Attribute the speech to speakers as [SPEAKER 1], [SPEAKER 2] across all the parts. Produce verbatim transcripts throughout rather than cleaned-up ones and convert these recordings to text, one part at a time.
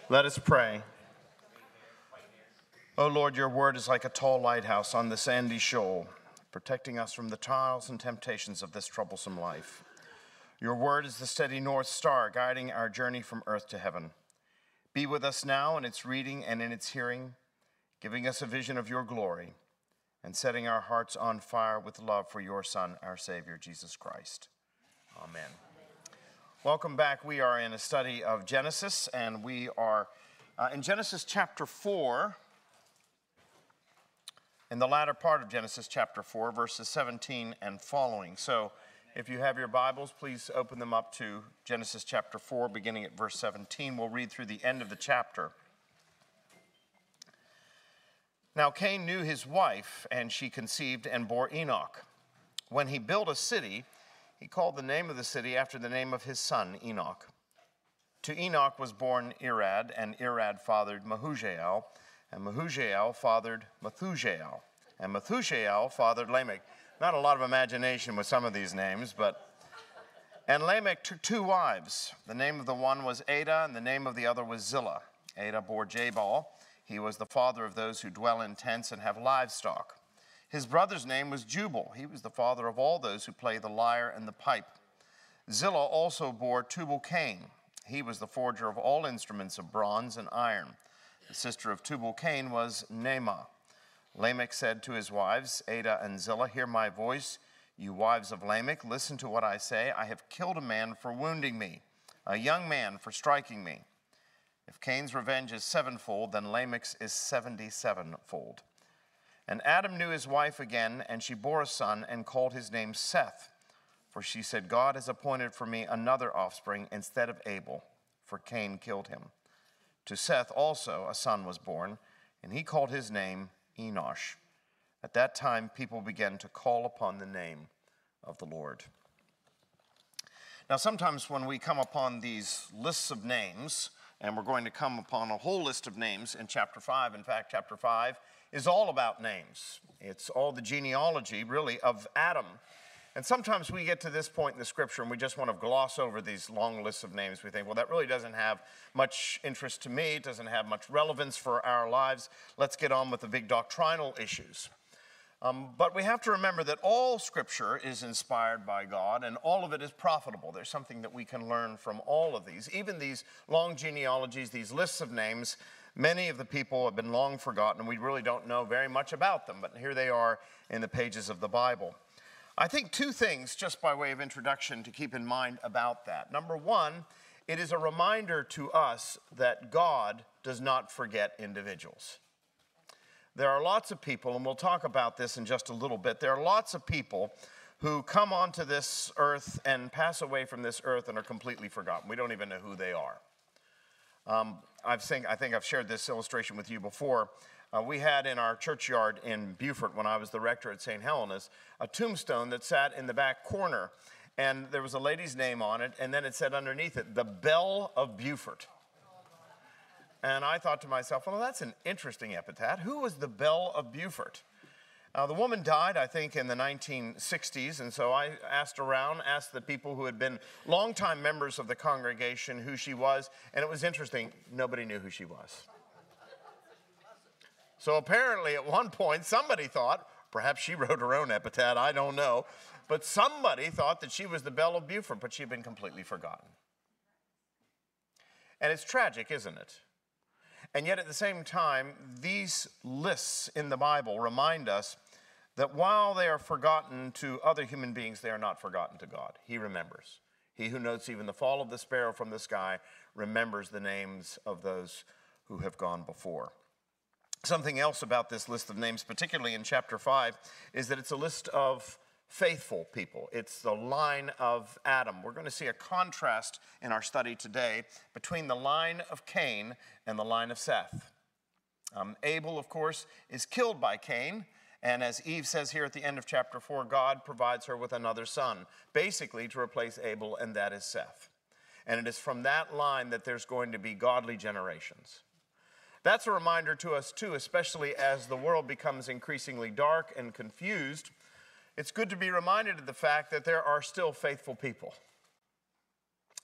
[SPEAKER 1] Let us pray. O Lord, your word is like a tall lighthouse on the sandy shoal, protecting us from the trials and temptations of this troublesome life. Your word is the steady north star guiding our journey from earth to heaven. Be with us now in its reading and in its hearing, giving us a vision of your glory and setting our hearts on fire with love for your Son, our Savior, Jesus Christ. Amen. Welcome back. We are in a study of Genesis, and we are uh, in Genesis chapter four, in the latter part of Genesis chapter four, verses seventeen and following. So if you have your Bibles, please open them up to Genesis chapter four, beginning at verse seventeen. We'll read through the end of the chapter. Now Cain knew his wife, and she conceived and bore Enoch. When he built a city, he called the name of the city after the name of his son, Enoch. To Enoch was born Irad, and Irad fathered Mehujael, and Mehujael fathered Methujael, and Methujael fathered Lamech. Not a lot of imagination with some of these names, but... And Lamech took two wives. The name of the one was Adah, and the name of the other was Zillah. Adah bore Jabal. He was the father of those who dwell in tents and have livestock. His brother's name was Jubal. He was the father of all those who play the lyre and the pipe. Zillah also bore Tubal-Cain. He was the forger of all instruments of bronze and iron. The sister of Tubal-Cain was Naamah. Lamech said to his wives, Adah and Zillah, hear my voice, you wives of Lamech, listen to what I say. I have killed a man for wounding me, a young man for striking me. If Cain's revenge is sevenfold, then Lamech's is seventy-sevenfold. And Adam knew his wife again, and she bore a son and called his name Seth. For she said, God has appointed for me another offspring instead of Abel, for Cain killed him. To Seth also a son was born, and he called his name Enosh. At that time, people began to call upon the name of the Lord. Now, sometimes when we come upon these lists of names, and we're going to come upon a whole list of names in chapter five. In fact, chapter five is all about names. It's all the genealogy, really, of Adam. And sometimes we get to this point in the scripture and we just want to gloss over these long lists of names. We think, well, that really doesn't have much interest to me. It doesn't have much relevance for our lives. Let's get on with the big doctrinal issues. Um, but we have to remember that all scripture is inspired by God and all of it is profitable. There's something that we can learn from all of these. Even these long genealogies, these lists of names, many of the people have been long forgotten and we really don't know very much about them. But here they are in the pages of the Bible. I think two things, just by way of introduction, to keep in mind about that. Number one, it is a reminder to us that God does not forget individuals. There are lots of people, and we'll talk about this in just a little bit, there are lots of people who come onto this earth and pass away from this earth and are completely forgotten. We don't even know who they are. Um, I've think, I think I've shared this illustration with you before. Uh, we had in our churchyard in Beaufort, when I was the rector at Saint Helena's, a tombstone that sat in the back corner, and there was a lady's name on it, and then it said underneath it, the Belle of Beaufort. And I thought to myself, well, that's an interesting epithet. Who was the Belle of Beaufort? Uh, the woman died, I think, in the nineteen sixties, and so I asked around, asked the people who had been longtime members of the congregation who she was, and it was interesting, nobody knew who she was. So apparently at one point somebody thought, perhaps she wrote her own epitaph, I don't know, but somebody thought that she was the Belle of Beaufort, but she had been completely forgotten. And it's tragic, isn't it? And yet at the same time, these lists in the Bible remind us that while they are forgotten to other human beings, they are not forgotten to God. He remembers. He who notes even the fall of the sparrow from the sky remembers the names of those who have gone before. Something else about this list of names, particularly in chapter five, is that it's a list of faithful people. It's the line of Adam. We're going to see a contrast in our study today between the line of Cain and the line of Seth. Um, Abel, of course, is killed by Cain, and as Eve says here at the end of chapter four, God provides her with another son, basically to replace Abel, and that is Seth. And it is from that line that there's going to be godly generations. That's a reminder to us too, especially as the world becomes increasingly dark and confused. It's good to be reminded of the fact that there are still faithful people.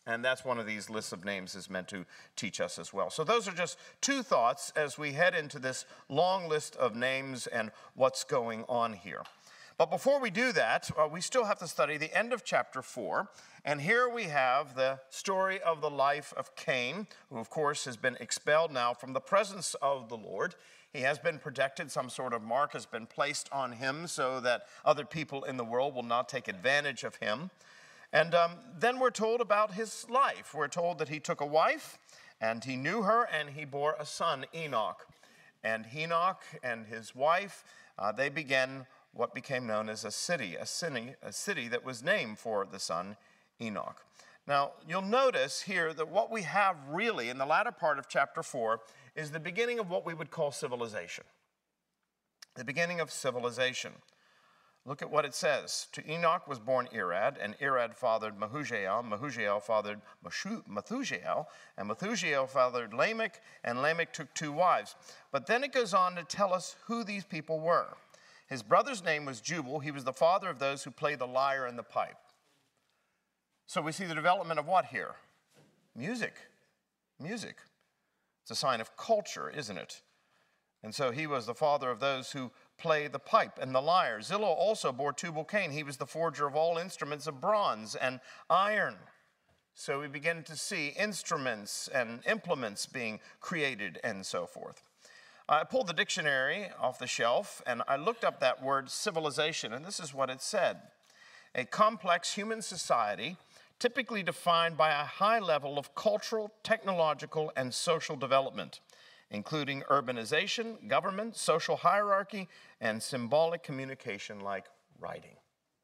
[SPEAKER 1] And that's one of these lists of names is meant to teach us as well. So those are just two thoughts as we head into this long list of names and what's going on here. But before we do that, uh, we still have to study the end of chapter four. And here we have the story of the life of Cain, who of course has been expelled now from the presence of the Lord. He has been protected. Some sort of mark has been placed on him so that other people in the world will not take advantage of him. And um, then we're told about his life. We're told that he took a wife, and he knew her, and he bore a son, Enoch. And Enoch and his wife, uh, they began what became known as a city, a city, a city that was named for the son, Enoch. Now, you'll notice here that what we have really in the latter part of chapter four is the beginning of what we would call civilization. The beginning of civilization. Look at what it says. To Enoch was born Irad, and Irad fathered Mehujael. Mehujael fathered Methujael, and Methujael fathered Lamech, and Lamech took two wives. But then it goes on to tell us who these people were. His brother's name was Jubal. He was the father of those who play the lyre and the pipe. So we see the development of what here? Music. Music. It's a sign of culture, isn't it? And so he was the father of those who play the pipe and the lyre. Zillah also bore Tubal-Cain. He was the forger of all instruments of bronze and iron. So we begin to see instruments and implements being created and so forth. I pulled the dictionary off the shelf and I looked up that word civilization, and this is what it said. A complex human society typically defined by a high level of cultural, technological, and social development, including urbanization, government, social hierarchy, and symbolic communication like writing.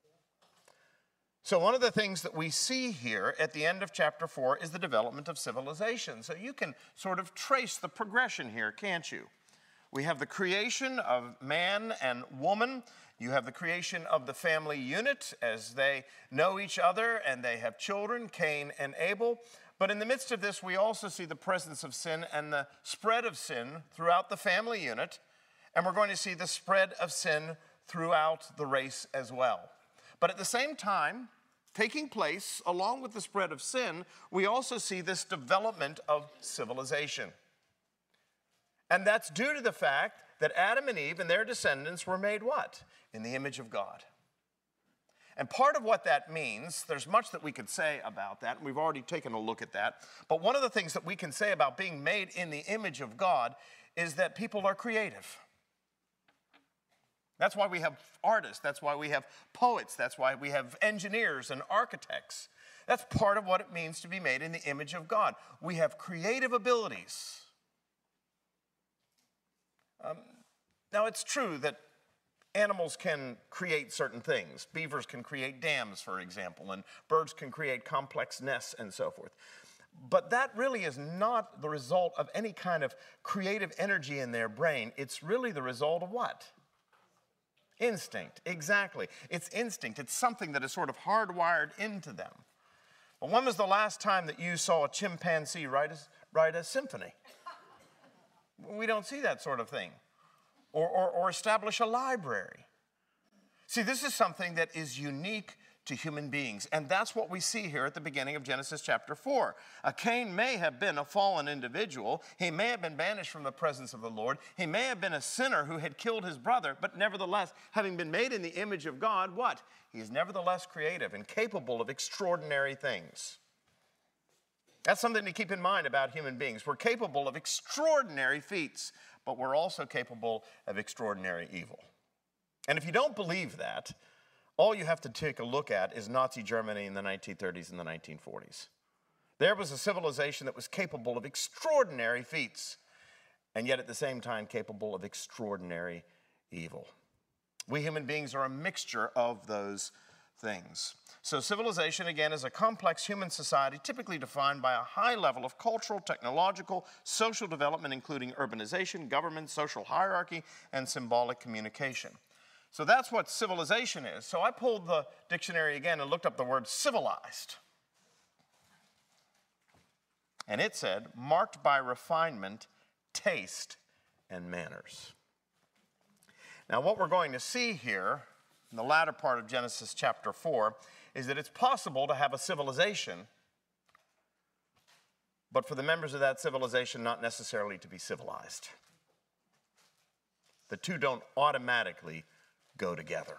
[SPEAKER 1] So one of the things that we see here at the end of chapter four is the development of civilization. So you can sort of trace the progression here, can't you? We have the creation of man and woman. You have the creation of the family unit as they know each other and they have children, Cain and Abel. But in the midst of this, we also see the presence of sin and the spread of sin throughout the family unit. And we're going to see the spread of sin throughout the race as well. But at the same time, taking place along with the spread of sin, we also see this development of civilization. And that's due to the fact that Adam and Eve and their descendants were made what? In the image of God. And part of what that means, there's much that we could say about that, and we've already taken a look at that. But one of the things that we can say about being made in the image of God is that people are creative. That's why we have artists, that's why we have poets, that's why we have engineers and architects. That's part of what it means to be made in the image of God. We have creative abilities. Um, now, it's true that animals can create certain things. Beavers can create dams, for example, and birds can create complex nests and so forth. But that really is not the result of any kind of creative energy in their brain. It's really the result of what? Instinct, exactly. It's instinct. It's something that is sort of hardwired into them. Well, when was the last time that you saw a chimpanzee write a, write a symphony? We don't see that sort of thing. Or, or, or establish a library. See, this is something that is unique to human beings. And that's what we see here at the beginning of Genesis chapter four. Uh, Cain may have been a fallen individual. He may have been banished from the presence of the Lord. He may have been a sinner who had killed his brother. But nevertheless, having been made in the image of God, what? He is nevertheless creative and capable of extraordinary things. That's something to keep in mind about human beings. We're capable of extraordinary feats, but we're also capable of extraordinary evil. And if you don't believe that, all you have to take a look at is Nazi Germany in the nineteen thirties and the nineteen forties. There was a civilization that was capable of extraordinary feats, and yet at the same time capable of extraordinary evil. We human beings are a mixture of those things. So civilization, again, is a complex human society typically defined by a high level of cultural, technological, social development, including urbanization, government, social hierarchy, and symbolic communication. So that's what civilization is. So I pulled the dictionary again and looked up the word civilized. And it said, marked by refinement, taste, and manners. Now what we're going to see here in the latter part of Genesis chapter four is that it's possible to have a civilization but for the members of that civilization not necessarily to be civilized. The two don't automatically go together.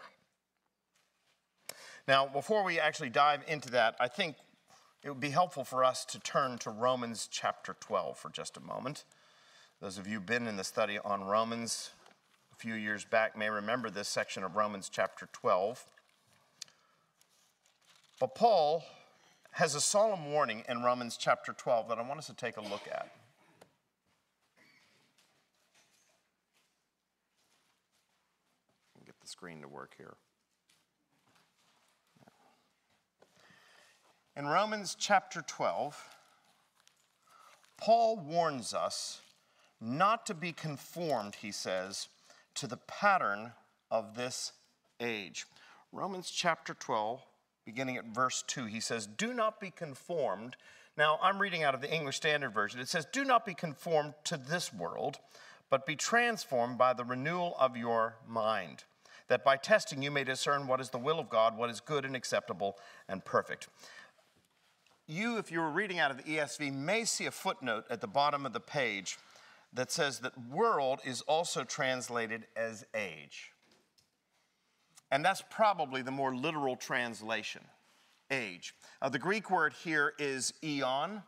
[SPEAKER 1] Now, before we actually dive into that, I think it would be helpful for us to turn to Romans chapter twelve for just a moment. Those of you who've been in the study on Romans a few years back may remember this section of Romans chapter twelve. But Paul has a solemn warning in Romans chapter twelve that I want us to take a look at. Get the screen to work here. In Romans chapter twelve, Paul warns us not to be conformed, he says, to the pattern of this age. Romans chapter twelve, beginning at verse two, he says, do not be conformed. Now, I'm reading out of the English Standard Version. It says, do not be conformed to this world, but be transformed by the renewal of your mind, that by testing you may discern what is the will of God, what is good and acceptable and perfect. You, if you were reading out of the E S V, may see a footnote at the bottom of the page that says that world is also translated as age. And that's probably the more literal translation, age. Uh, the Greek word here is eon.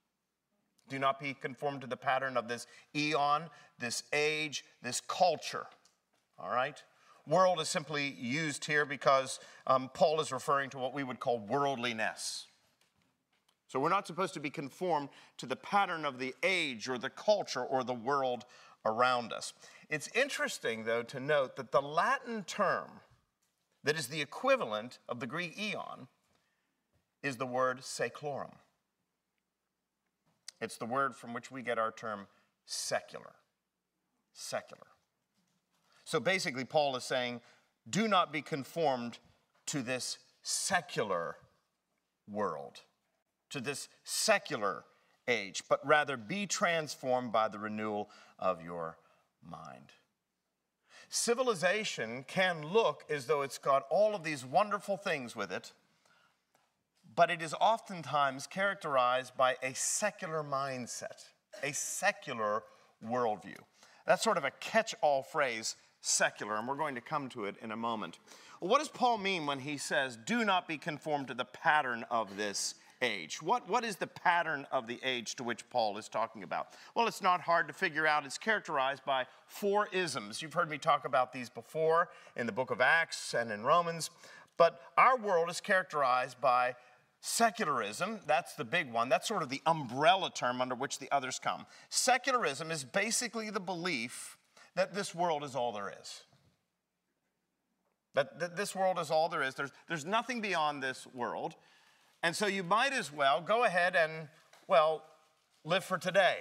[SPEAKER 1] Do not be conformed to the pattern of this eon, this age, this culture, all right? World is simply used here because um, Paul is referring to what we would call worldliness. So we're not supposed to be conformed to the pattern of the age or the culture or the world around us. It's interesting, though, to note that the Latin term that is the equivalent of the Greek eon is the word seclorum. It's the word from which we get our term secular. Secular. So basically, Paul is saying, do not be conformed to this secular world, to this secular age, but rather be transformed by the renewal of your mind. Civilization can look as though it's got all of these wonderful things with it, but it is oftentimes characterized by a secular mindset, a secular worldview. That's sort of a catch-all phrase, secular, and we're going to come to it in a moment. Well, what does Paul mean when he says, do not be conformed to the pattern of this age? What, what is the pattern of the age to which Paul is talking about? Well, it's not hard to figure out. It's characterized by four isms. You've heard me talk about these before in the book of Acts and in Romans. But our world is characterized by secularism. That's the big one. That's sort of the umbrella term under which the others come. Secularism is basically the belief that this world is all there is. That, that this world is all there is. There's, there's nothing beyond this world. And so you might as well go ahead and, well, live for today,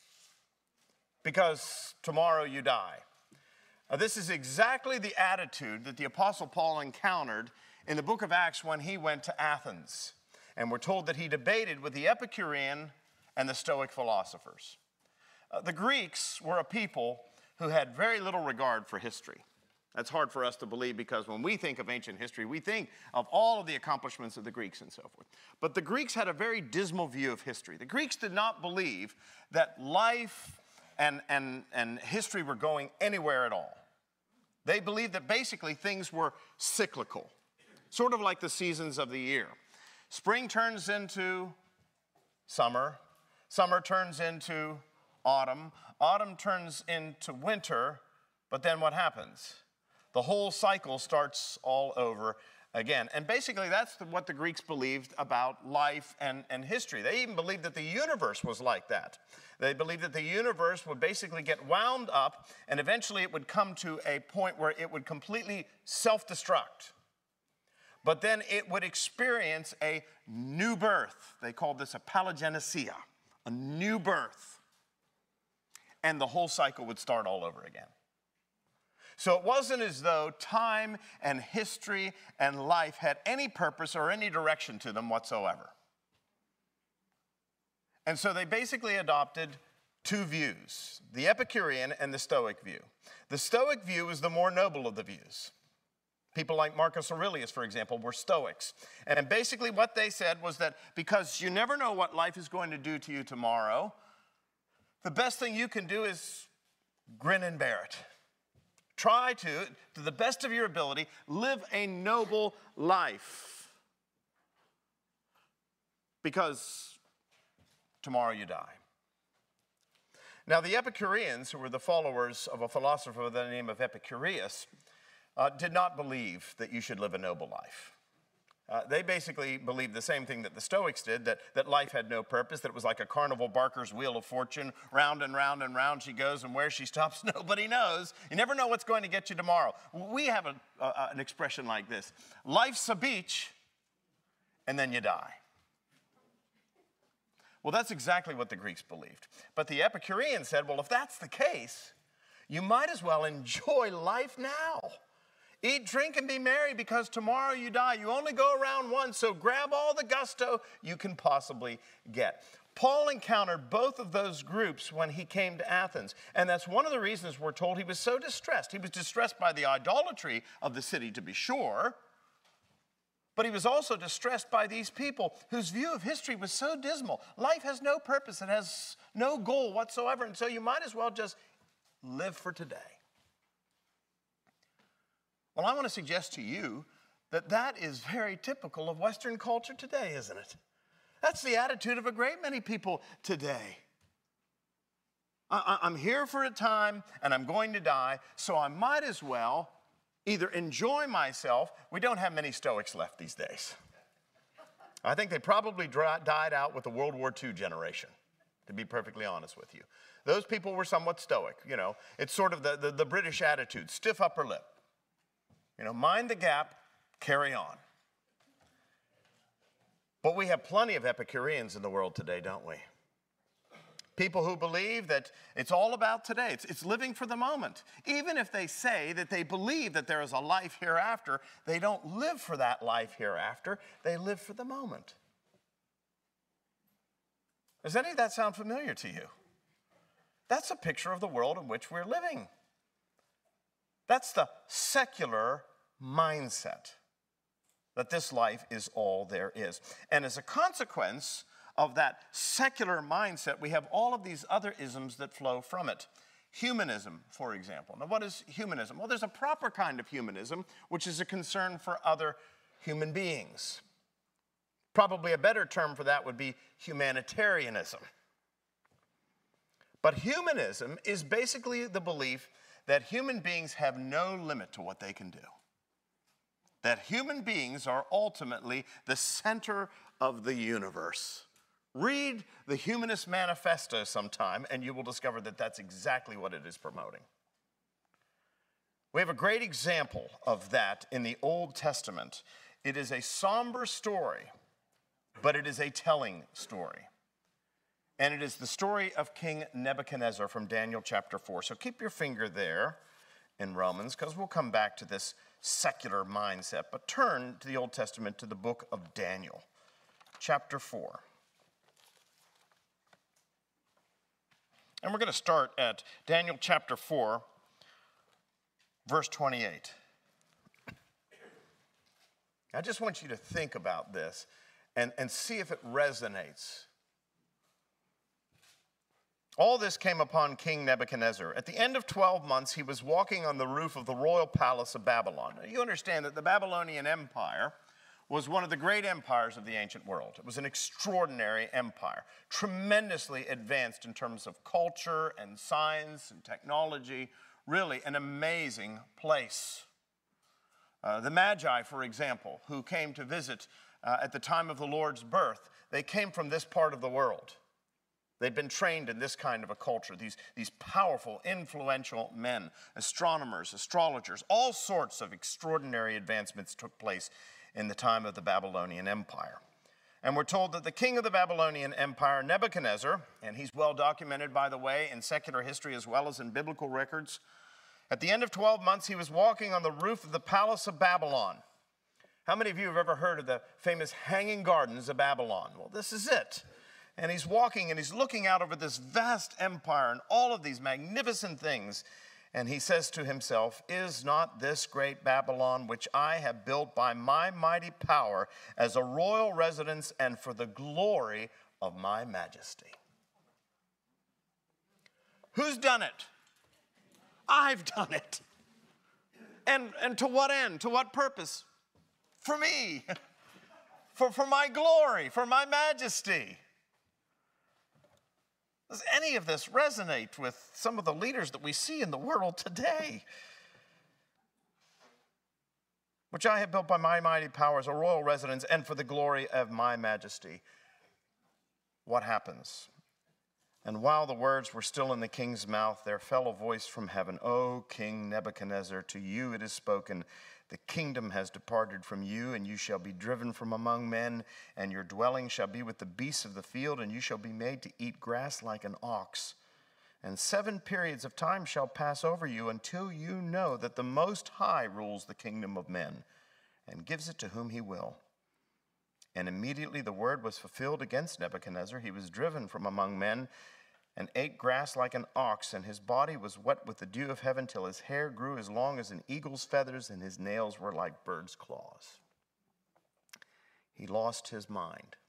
[SPEAKER 1] because tomorrow you die. Now, this is exactly the attitude that the Apostle Paul encountered in the book of Acts when he went to Athens. And we're told that he debated with the Epicurean and the Stoic philosophers. Uh, the Greeks were a people who had very little regard for history. That's hard for us to believe because when we think of ancient history, we think of all of the accomplishments of the Greeks and so forth. But the Greeks had a very dismal view of history. The Greeks did not believe that life and, and, and history were going anywhere at all. They believed that basically things were cyclical, sort of like the seasons of the year. Spring turns into summer. Summer turns into autumn. Autumn turns into winter. But then what happens? The whole cycle starts all over again. And basically that's the, what the Greeks believed about life and, and history. They even believed that the universe was like that. They believed that the universe would basically get wound up and eventually it would come to a point where it would completely self-destruct. But then it would experience a new birth. They called this a palingenesia, a new birth. And the whole cycle would start all over again. So it wasn't as though time and history and life had any purpose or any direction to them whatsoever. And so they basically adopted two views, the Epicurean and the Stoic view. The Stoic view is the more noble of the views. People like Marcus Aurelius, for example, were Stoics. And basically what they said was that because you never know what life is going to do to you tomorrow, the best thing you can do is grin and bear it. Try to, to the best of your ability, live a noble life. Because tomorrow you die. Now, the Epicureans, who were the followers of a philosopher by the name of Epicurus, uh, did not believe that you should live a noble life. Uh, they basically believed the same thing that the Stoics did, that, that life had no purpose, that it was like a carnival barker's wheel of fortune. Round and round and round she goes, and where she stops, nobody knows. You never know what's going to get you tomorrow. We have a, uh, an expression like this: life's a beach, and then you die. Well, that's exactly what the Greeks believed. But the Epicureans said, well, if that's the case, you might as well enjoy life now. Eat, drink, and be merry, because tomorrow you die. You only go around once, so grab all the gusto you can possibly get. Paul encountered both of those groups when he came to Athens, and that's one of the reasons we're told he was so distressed. He was distressed by the idolatry of the city, to be sure, but he was also distressed by these people whose view of history was so dismal. Life has no purpose, it has no goal whatsoever, and so you might as well just live for today. Well, I want to suggest to you that that is very typical of Western culture today, isn't it? That's the attitude of a great many people today. I, I'm here for a time, and I'm going to die, so I might as well either enjoy myself. We don't have many Stoics left these days. I think they probably dry, died out with the World War Two generation, to be perfectly honest with you. Those people were somewhat Stoic, you know. It's sort of the, the, the British attitude, stiff upper lip. You know, mind the gap, carry on. But we have plenty of Epicureans in the world today, don't we? People who believe that it's all about today. It's, it's living for the moment. Even if they say that they believe that there is a life hereafter, they don't live for that life hereafter. They live for the moment. Does any of that sound familiar to you? That's a picture of the world in which we're living. That's the secular mindset, that this life is all there is. And as a consequence of that secular mindset, we have all of these other isms that flow from it. Humanism, for example. Now, what is humanism? Well, there's a proper kind of humanism, which is a concern for other human beings. Probably a better term for that would be humanitarianism. But humanism is basically the belief that human beings have no limit to what they can do. That human beings are ultimately the center of the universe. Read the Humanist Manifesto sometime, and you will discover that that's exactly what it is promoting. We have a great example of that in the Old Testament. It is a somber story, but it is a telling story. And it is the story of King Nebuchadnezzar from Daniel chapter four. So keep your finger there in Romans, because we'll come back to this secular mindset. But turn to the Old Testament, to the book of Daniel, chapter four. And we're going to start at Daniel chapter four, verse twenty-eight. I just want you to think about this and, and see if it resonates. All this came upon King Nebuchadnezzar. At the end of twelve months, he was walking on the roof of the royal palace of Babylon. Now, you understand that the Babylonian Empire was one of the great empires of the ancient world. It was an extraordinary empire, tremendously advanced in terms of culture and science and technology, really an amazing place. Uh, the Magi, for example, who came to visit uh, at the time of the Lord's birth, they came from this part of the world. They'd been trained in this kind of a culture, these, these powerful, influential men, astronomers, astrologers, all sorts of extraordinary advancements took place in the time of the Babylonian Empire. And we're told that the king of the Babylonian Empire, Nebuchadnezzar, and he's well documented, by the way, in secular history as well as in biblical records, at the end of twelve months, he was walking on the roof of the palace of Babylon. How many of you have ever heard of the famous Hanging Gardens of Babylon? Well, this is it. And he's walking and he's looking out over this vast empire and all of these magnificent things. And he says to himself, is not this great Babylon, which I have built by my mighty power as a royal residence and for the glory of my majesty? Who's done it? I've done it. And, and to what end? To what purpose? For me. For, for my glory, for my majesty. Does any of this resonate with some of the leaders that we see in the world today? Which I have built by my mighty powers, a royal residence, and for the glory of my majesty. What happens? And while the words were still in the king's mouth, there fell a voice from heaven, O King Nebuchadnezzar, to you it is spoken, the kingdom has departed from you, and you shall be driven from among men, and your dwelling shall be with the beasts of the field, and you shall be made to eat grass like an ox. And seven periods of time shall pass over you until you know that the Most High rules the kingdom of men and gives it to whom he will. And immediately the word was fulfilled against Nebuchadnezzar. He was driven from among men and ate grass like an ox, and his body was wet with the dew of heaven till his hair grew as long as an eagle's feathers, and his nails were like birds' claws. He lost his mind.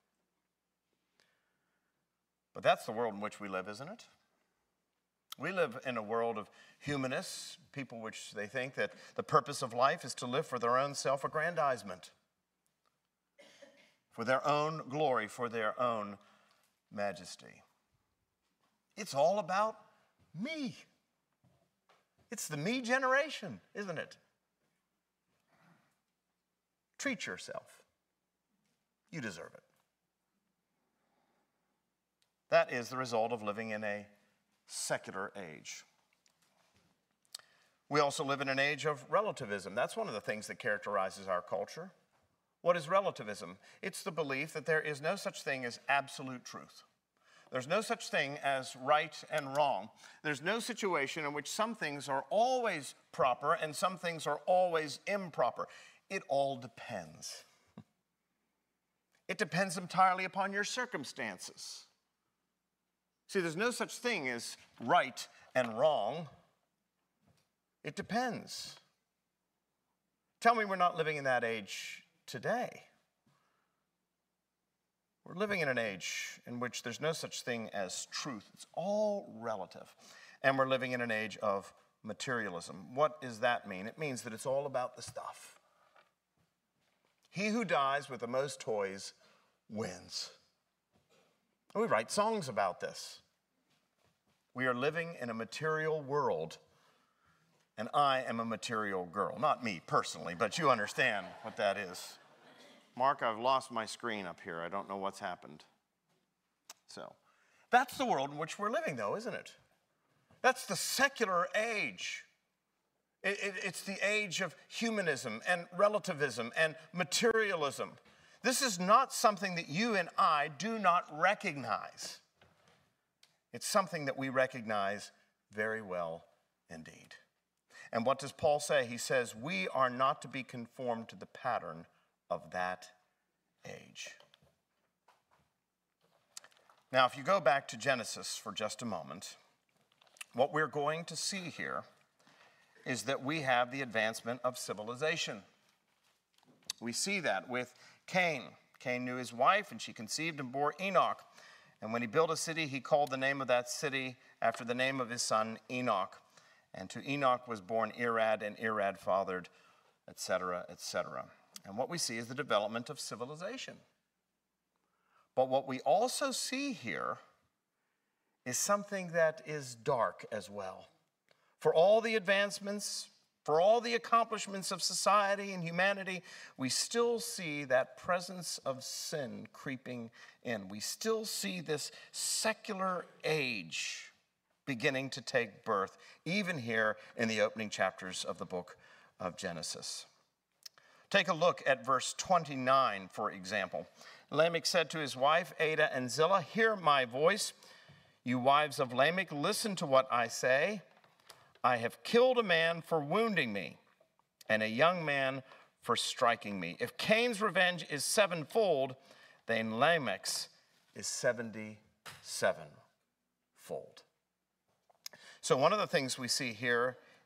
[SPEAKER 1] But that's the world in which we live, isn't it? We live in a world of humanists, people which they think that the purpose of life is to live for their own self-aggrandizement, for their own glory, for their own majesty. It's all about me. It's the me generation, isn't it? Treat yourself. You deserve it. That is the result of living in a secular age. We also live in an age of relativism. That's one of the things that characterizes our culture. What is relativism? It's the belief that there is no such thing as absolute truth. There's no such thing as right and wrong. There's no situation in which some things are always proper and some things are always improper. It all depends. It depends entirely upon your circumstances. See, there's no such thing as right and wrong. It depends. Tell me we're not living in that age today. We're living in an age in which there's no such thing as truth. It's all relative. And we're living in an age of materialism. What does that mean? It means that it's all about the stuff. He who dies with the most toys wins. And we write songs about this. We are living in a material world, and I am a material girl. Not me personally, but you understand what that is. Mark, I've lost my screen up here. I don't know what's happened. So, that's the world in which we're living, though, isn't it? That's the secular age. It, it, it's the age of humanism and relativism and materialism. This is not something that you and I do not recognize. It's something that we recognize very well indeed. And what does Paul say? He says, we are not to be conformed to the pattern of that age. Now, if you go back to Genesis for just a moment, what we're going to see here is that we have the advancement of civilization. We see that with Cain. Cain knew his wife, and she conceived and bore Enoch. And when he built a city, he called the name of that city after the name of his son, Enoch. And to Enoch was born Irad, and Irad fathered, et cetera, et cetera. And what we see is the development of civilization. But what we also see here is something that is dark as well. For all the advancements, for all the accomplishments of society and humanity, we still see that presence of sin creeping in. We still see this secular age beginning to take birth, even here in the opening chapters of the book of Genesis. Take a look at verse twenty-nine, for example. Lamech said to his wife, Adah and Zillah, hear my voice. You wives of Lamech, listen to what I say. I have killed a man for wounding me, and a young man for striking me. If Cain's revenge is sevenfold, then Lamech's is seventy-sevenfold. So one of the things we see here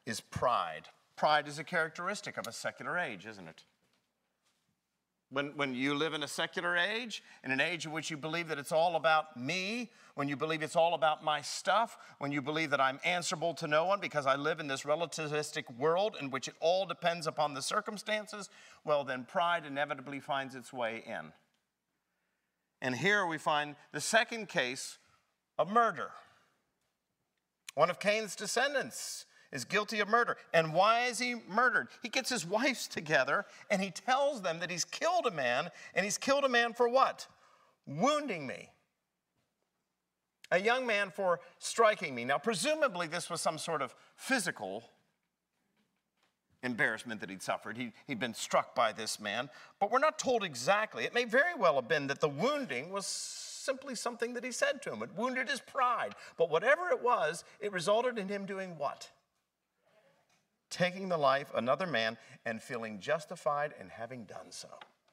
[SPEAKER 1] is pride. Pride is a characteristic of a secular age, isn't it? When, when you live in a secular age, in an age in which you believe that it's all about me, when you believe it's all about my stuff, when you believe that I'm answerable to no one because I live in this relativistic world in which it all depends upon the circumstances, well, then pride inevitably finds its way in. And here we find the second case of murder. One of Cain's descendants is guilty of murder. And why is he murdered? He gets his wives together and he tells them that he's killed a man, and he's killed a man for what? Wounding me. A young man for striking me. Now, presumably this was some sort of physical embarrassment that he'd suffered. He, he'd been struck by this man, but we're not told exactly. It may very well have been that the wounding was simply something that he said to him. It wounded his pride. But whatever it was, it resulted in him doing what? Taking the life of another man and feeling justified in having done so.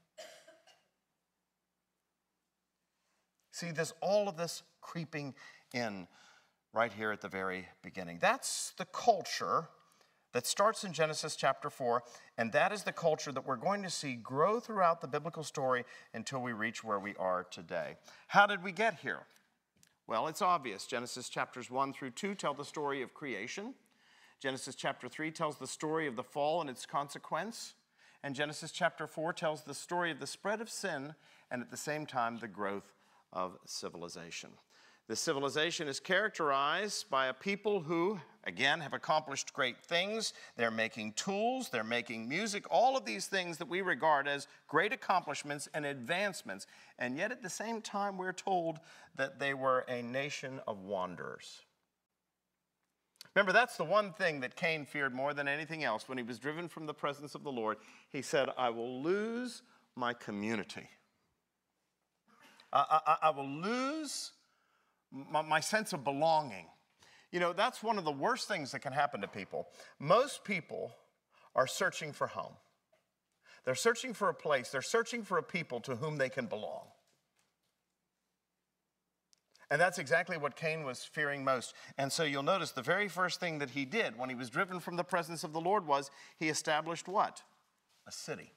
[SPEAKER 1] See, there's all of this creeping in right here at the very beginning. That's the culture that starts in Genesis chapter four, and that is the culture that we're going to see grow throughout the biblical story until we reach where we are today. How did we get here? Well, it's obvious. Genesis chapters one through two tell the story of creation. Genesis chapter three tells the story of the fall and its consequence. And Genesis chapter four tells the story of the spread of sin and at the same time the growth of civilization. This civilization is characterized by a people who, again, have accomplished great things. They're making tools, they're making music, all of these things that we regard as great accomplishments and advancements. And yet at the same time, we're told that they were a nation of wanderers. Remember, that's the one thing that Cain feared more than anything else when he was driven from the presence of the Lord. He said, I will lose my community. I, I, I will lose my, my sense of belonging. You know, that's one of the worst things that can happen to people. Most people are searching for home. They're searching for a place. They're searching for a people to whom they can belong. And that's exactly what Cain was fearing most. And so you'll notice the very first thing that he did when he was driven from the presence of the Lord was he established what? A city.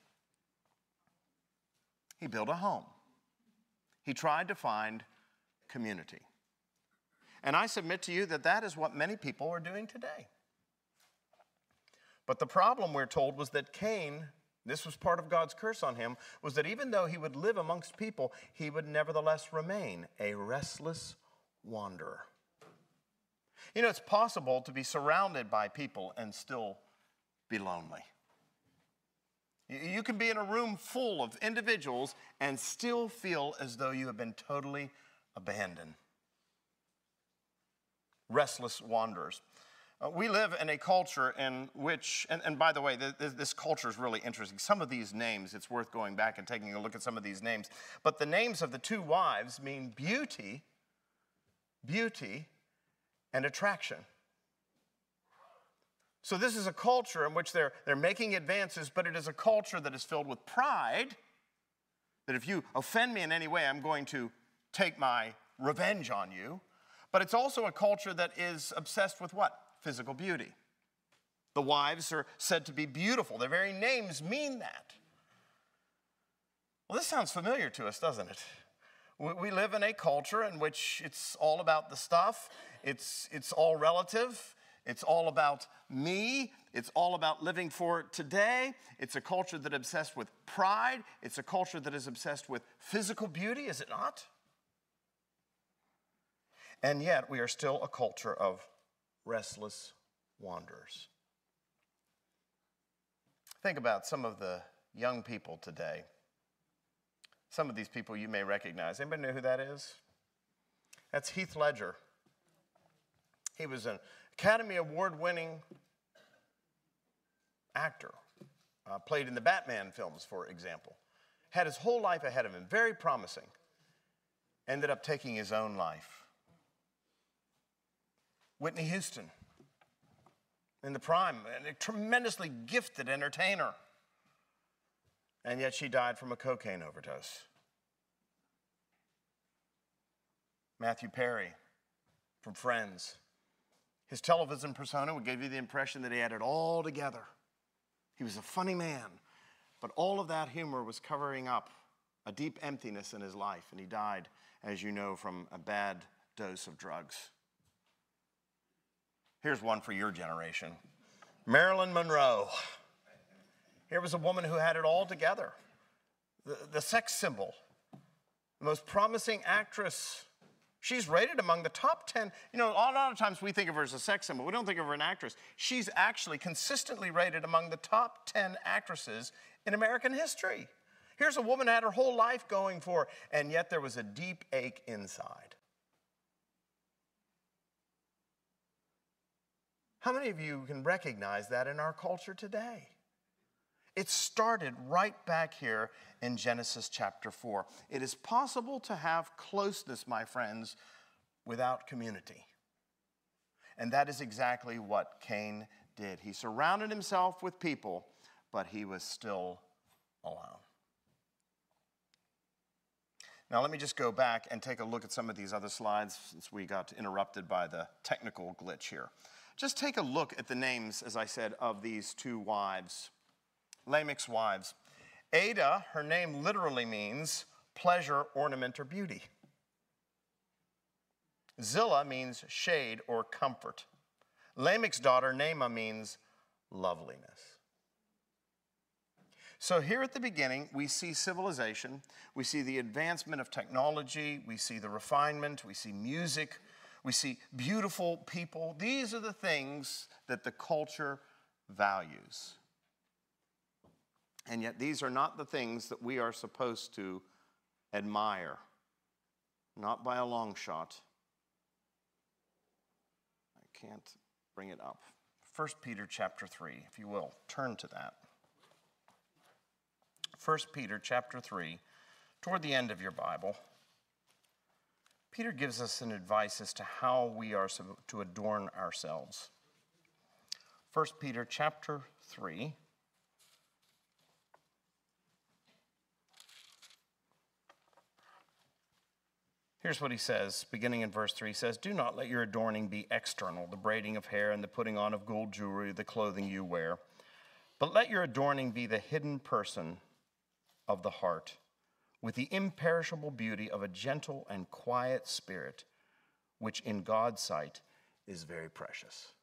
[SPEAKER 1] He built a home. He tried to find community. And I submit to you that that is what many people are doing today. But the problem, we're told, was that Cain, this was part of God's curse on him, was that even though he would live amongst people, he would nevertheless remain a restless wanderer. You know, it's possible to be surrounded by people and still be lonely. You can be in a room full of individuals and still feel as though you have been totally abandoned. Restless wanderers. Uh, we live in a culture in which, and, and by the way, th- th- this culture is really interesting. Some of these names, it's worth going back and taking a look at some of these names. But the names of the two wives mean beauty, beauty, and attraction. So this is a culture in which they're, they're making advances, but it is a culture that is filled with pride, that if you offend me in any way, I'm going to take my revenge on you. But it's also a culture that is obsessed with what? Physical beauty. The wives are said to be beautiful. Their very names mean that. Well, this sounds familiar to us, doesn't it? We, we live in a culture in which it's all about the stuff. It's, it's all relative. It's all about me. It's all about living for today. It's a culture that is obsessed with pride. It's a culture that is obsessed with physical beauty, is it not? And yet, we are still a culture of restless wanderers. Think about some of the young people today. Some of these people you may recognize. Anybody know who that is? That's Heath Ledger. He was an Academy Award-winning actor. Uh, played in the Batman films, for example. Had his whole life ahead of him, very promising. Ended up taking his own life. Whitney Houston, in the prime, a tremendously gifted entertainer. And yet she died from a cocaine overdose. Matthew Perry from Friends. His television persona would give you the impression that he had it all together. He was a funny man, but all of that humor was covering up a deep emptiness in his life, and he died, as you know, from a bad dose of drugs. Here's one for your generation. Marilyn Monroe. Here was a woman who had it all together. The, the sex symbol, the most promising actress. She's rated among the top ten. You know, a lot of times we think of her as a sex symbol. We don't think of her as an actress. She's actually consistently rated among the top ten actresses in American history. Here's a woman who had her whole life going for her, and yet there was a deep ache inside. How many of you can recognize that in our culture today? It started right back here in Genesis chapter four. It is possible to have closeness, my friends, without community. And that is exactly what Cain did. He surrounded himself with people, but he was still alone. Now let me just go back and take a look at some of these other slides since we got interrupted by the technical glitch here. Just take a look at the names, as I said, of these two wives. Lamech's wives. Ada, her name literally means pleasure, ornament, or beauty. Zillah means shade or comfort. Lamech's daughter, Naamah, means loveliness. So here at the beginning, we see civilization, we see the advancement of technology, we see the refinement, we see music, we see beautiful people. These are the things that the culture values. And yet these are not the things that we are supposed to admire, not by a long shot. I can't bring it up. First Peter chapter three, if you will, turn to that. First Peter chapter three, toward the end of your Bible, Peter gives us an advice as to how we are to adorn ourselves. First Peter chapter three. Here's what he says, beginning in verse three. He says, "Do not let your adorning be external, the braiding of hair and the putting on of gold jewelry, the clothing you wear. But let your adorning be the hidden person of the heart, with the imperishable beauty of a gentle and quiet spirit, which in God's sight is very precious."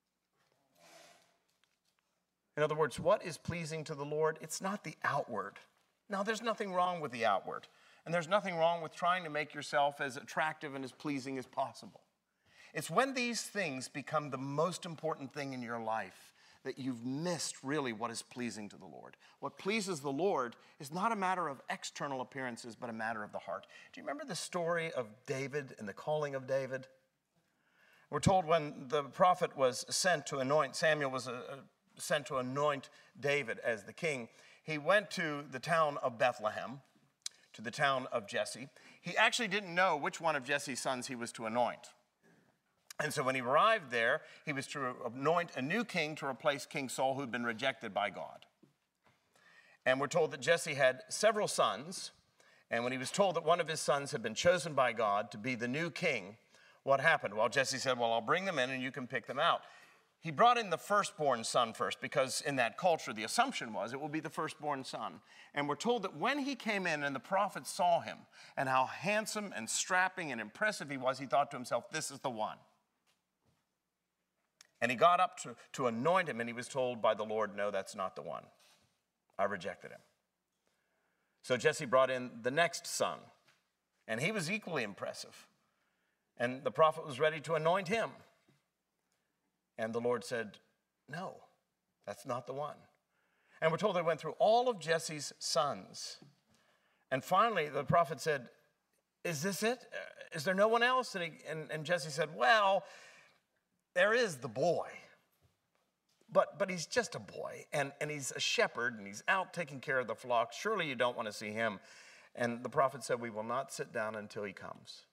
[SPEAKER 1] In other words, what is pleasing to the Lord? It's not the outward. Now, there's nothing wrong with the outward. And there's nothing wrong with trying to make yourself as attractive and as pleasing as possible. It's when these things become the most important thing in your life that you've missed really what is pleasing to the Lord. What pleases the Lord is not a matter of external appearances, but a matter of the heart. Do you remember the story of David and the calling of David? We're told when the prophet was sent to anoint, Samuel was uh, sent to anoint David as the king, he went to the town of Bethlehem, to the town of Jesse. He actually didn't know which one of Jesse's sons he was to anoint. And so when he arrived there, he was to anoint a new king to replace King Saul, who'd been rejected by God. And we're told that Jesse had several sons, and when he was told that one of his sons had been chosen by God to be the new king, what happened? Well, Jesse said, "Well, I'll bring them in and you can pick them out." He brought in the firstborn son first, because in that culture, the assumption was it will be the firstborn son. And we're told that when he came in and the prophet saw him and how handsome and strapping and impressive he was, he thought to himself, "This is the one." And he got up to, to anoint him, and he was told by the Lord, "No, that's not the one. I rejected him." So Jesse brought in the next son, and he was equally impressive. And the prophet was ready to anoint him. And the Lord said, "No, that's not the one." And we're told they went through all of Jesse's sons. And finally, the prophet said, "Is this it? Is there no one else?" And, he, and, and Jesse said, "Well, there is the boy. But, but he's just a boy, and, and he's a shepherd, and he's out taking care of the flock. Surely you don't want to see him." And the prophet said, "We will not sit down until he comes.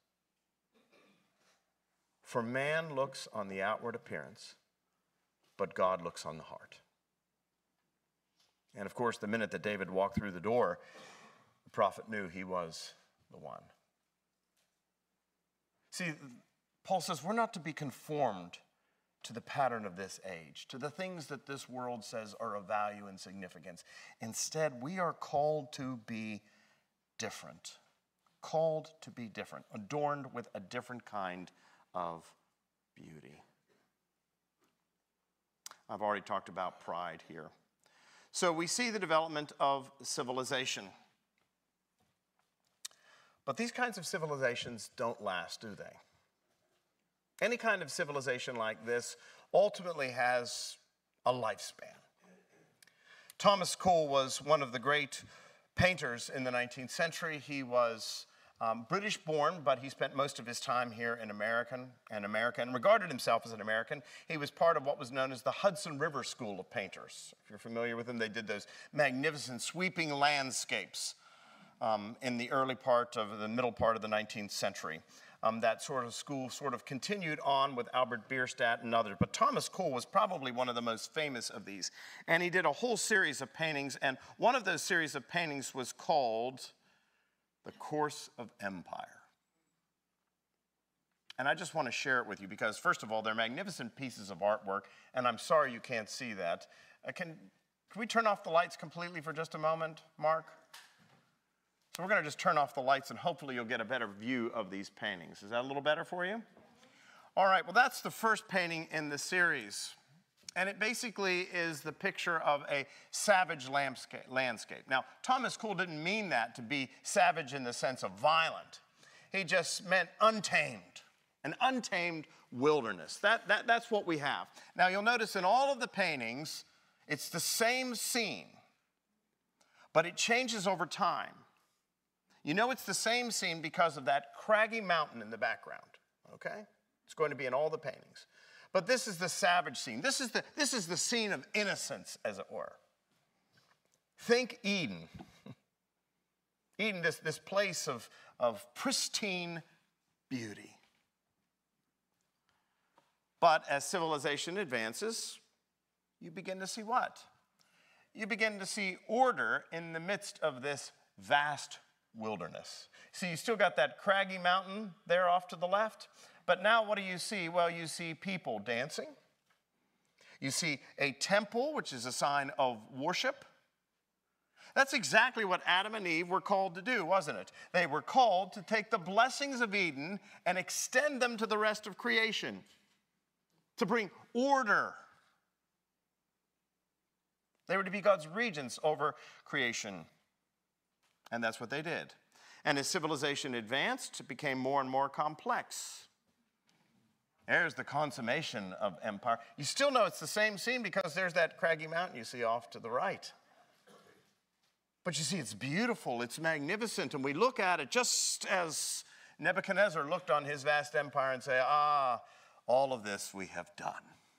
[SPEAKER 1] For man looks on the outward appearance, but God looks on the heart." And of course, the minute that David walked through the door, the prophet knew he was the one. See, Paul says we're not to be conformed to the pattern of this age, to the things that this world says are of value and significance. Instead, we are called to be different, called to be different, adorned with a different kind of beauty. I've already talked about pride here. So we see the development of civilization. But these kinds of civilizations don't last, do they? Any kind of civilization like this ultimately has a lifespan. Thomas Cole was one of the great painters in the nineteenth century. He was um, British-born, but he spent most of his time here in American and America, and regarded himself as an American. He was part of what was known as the Hudson River School of Painters. If you're familiar with them, they did those magnificent sweeping landscapes um, in the early part of the middle part of the nineteenth century. Um, that sort of school sort of continued on with Albert Bierstadt and others. But Thomas Cole was probably one of the most famous of these. And he did a whole series of paintings, and one of those series of paintings was called The Course of Empire. And I just want to share it with you because, first of all, they're magnificent pieces of artwork, and I'm sorry you can't see that. Uh, can, can we turn off the lights completely for just a moment, Mark? So we're going to just turn off the lights, and hopefully you'll get a better view of these paintings. Is that a little better for you? All right, well, that's the first painting in the series. And it basically is the picture of a savage landscape. Now, Thomas Cole didn't mean that to be savage in the sense of violent. He just meant untamed, an untamed wilderness. That, that, that's what we have. Now, you'll notice in all of the paintings, it's the same scene, but it changes over time. You know it's the same scene because of that craggy mountain in the background, okay? It's going to be in all the paintings. But this is the savage scene. This is the, this is the scene of innocence, as it were. Think Eden. Eden, this, this place of, of pristine beauty. But as civilization advances, you begin to see what? You begin to see order in the midst of this vast wilderness. See, you still got that craggy mountain there off to the left, but now what do you see? Well, you see people dancing. You see a temple, which is a sign of worship. That's exactly what Adam and Eve were called to do, wasn't it? They were called to take the blessings of Eden and extend them to the rest of creation, to bring order. They were to be God's regents over creation. And that's what they did. And as civilization advanced, it became more and more complex. There's the consummation of empire. You still know it's the same scene because there's that craggy mountain you see off to the right. But you see, it's beautiful, it's magnificent, and we look at it just as Nebuchadnezzar looked on his vast empire and say, ah, all of this we have done.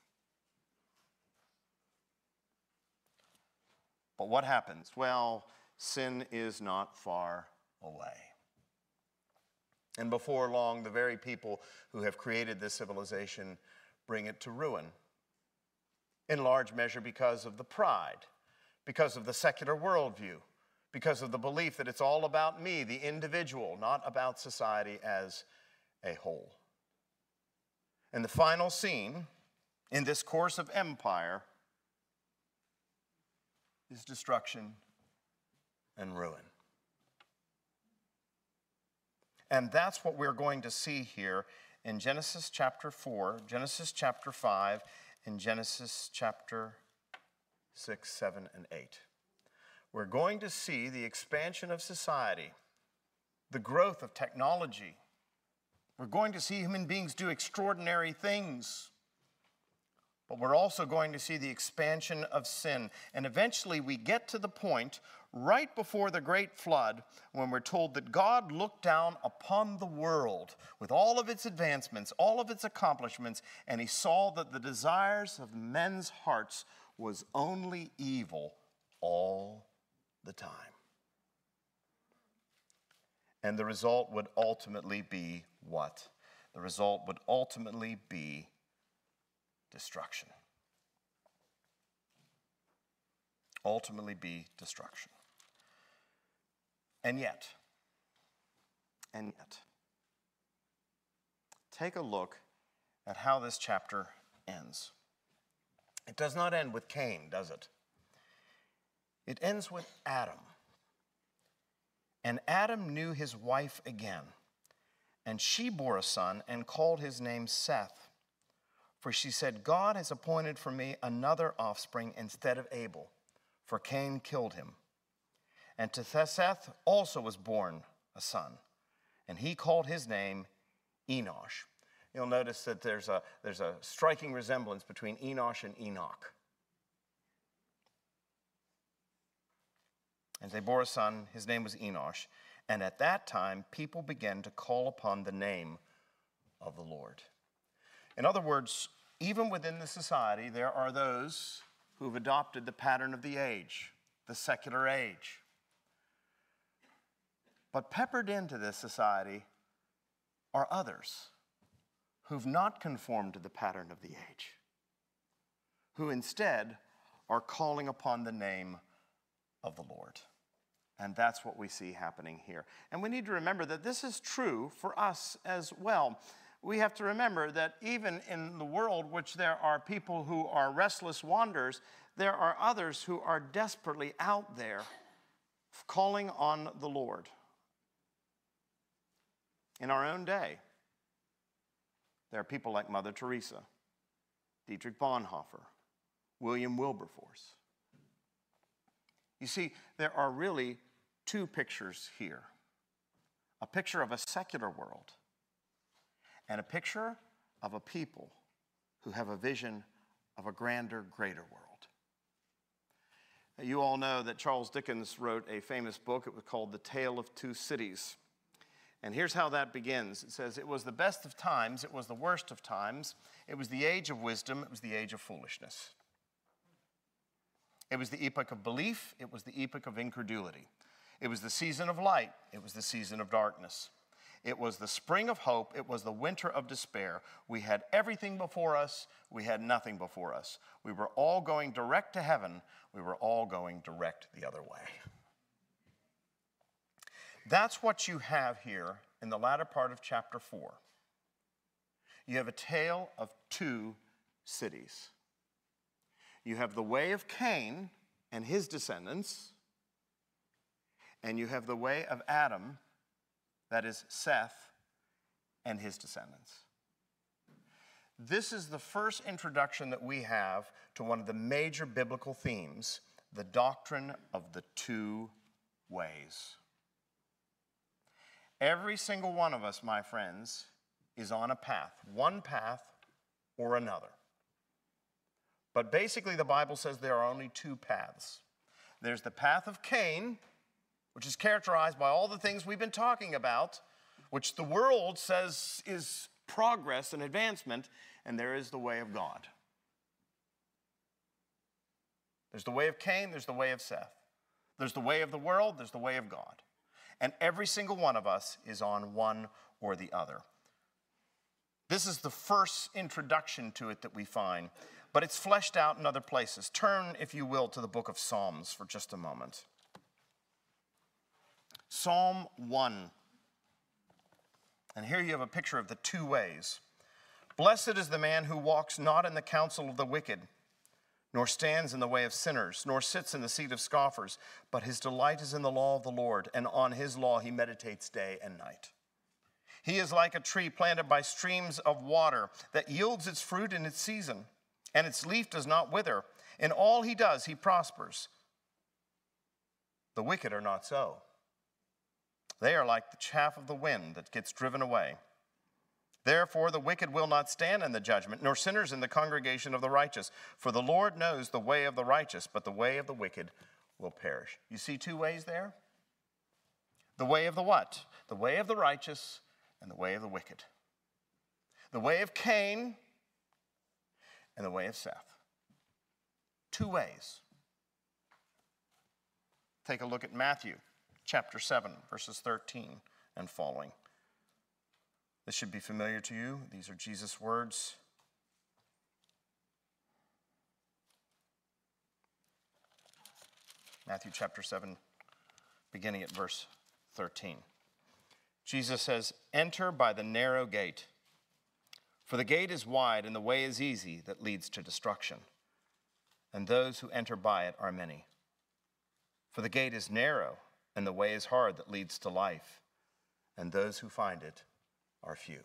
[SPEAKER 1] But what happens? Well, sin is not far away. And before long, the very people who have created this civilization bring it to ruin. In large measure because of the pride, because of the secular worldview, because of the belief that it's all about me, the individual, not about society as a whole. And the final scene in this course of empire is destruction and ruin. And that's what we're going to see here in Genesis chapter four, Genesis chapter five, and Genesis chapter six, seven, and eight. We're going to see the expansion of society, the growth of technology. We're going to see human beings do extraordinary things. But we're also going to see the expansion of sin. And eventually we get to the point right before the great flood when we're told that God looked down upon the world with all of its advancements, all of its accomplishments, and he saw that the desires of men's hearts was only evil all the time. And the result would ultimately be what? The result would ultimately be destruction. Ultimately be destruction. And yet, and yet, take a look at how this chapter ends. It does not end with Cain, does it? It ends with Adam. And Adam knew his wife again, and she bore a son and called his name Seth. For she said, God has appointed for me another offspring instead of Abel, for Cain killed him. And to Seth also was born a son, and he called his name Enosh. You'll notice that there's a, there's a striking resemblance between Enosh and Enoch. And they bore a son, his name was Enosh. And at that time, people began to call upon the name of the Lord. In other words, even within the society, there are those who've adopted the pattern of the age, the secular age. But peppered into this society are others who've not conformed to the pattern of the age, who instead are calling upon the name of the Lord. And that's what we see happening here. And we need to remember that this is true for us as well. We have to remember that even in the world, which there are people who are restless wanderers, there are others who are desperately out there calling on the Lord. In our own day, there are people like Mother Teresa, Dietrich Bonhoeffer, William Wilberforce. You see, there are really two pictures here. A picture of a secular world and a picture of a people who have a vision of a grander, greater world. You all know that Charles Dickens wrote a famous book. It was called The Tale of Two Cities. And here's how that begins. It says, it was the best of times, it was the worst of times, it was the age of wisdom, it was the age of foolishness. It was the epoch of belief, it was the epoch of incredulity. It was the season of light, it was the season of darkness. It was the spring of hope, it was the winter of despair. We had everything before us, we had nothing before us. We were all going direct to heaven, we were all going direct the other way. That's what you have here in the latter part of chapter four. You have a tale of two cities. You have the way of Cain and his descendants, and you have the way of Adam, that is Seth, and his descendants. This is the first introduction that we have to one of the major biblical themes, the doctrine of the two ways. Every single one of us, my friends, is on a path, one path or another. But basically, the Bible says there are only two paths. There's the path of Cain, which is characterized by all the things we've been talking about, which the world says is progress and advancement, and there is the way of God. There's the way of Cain, there's the way of Seth. There's the way of the world, there's the way of God. And every single one of us is on one or the other. This is the first introduction to it that we find, but it's fleshed out in other places. Turn, if you will, to the book of Psalms for just a moment. Psalm one. And here you have a picture of the two ways. Blessed is the man who walks not in the counsel of the wicked, nor stands in the way of sinners, nor sits in the seat of scoffers, but his delight is in the law of the Lord, and on his law he meditates day and night. He is like a tree planted by streams of water that yields its fruit in its season, and its leaf does not wither. In all he does, he prospers. The wicked are not so. They are like the chaff of the wind that gets driven away. Therefore, the wicked will not stand in the judgment, nor sinners in the congregation of the righteous. For the Lord knows the way of the righteous, but the way of the wicked will perish. You see two ways there? The way of the what? The way of the righteous and the way of the wicked. The way of Cain and the way of Seth. Two ways. Take a look at Matthew chapter seven, verses thirteen and following. This should be familiar to you. These are Jesus' words. Matthew chapter seven, beginning at verse thirteen. Jesus says, "Enter by the narrow gate. For the gate is wide and the way is easy that leads to destruction, and those who enter by it are many. For the gate is narrow and the way is hard that leads to life, and those who find it are few.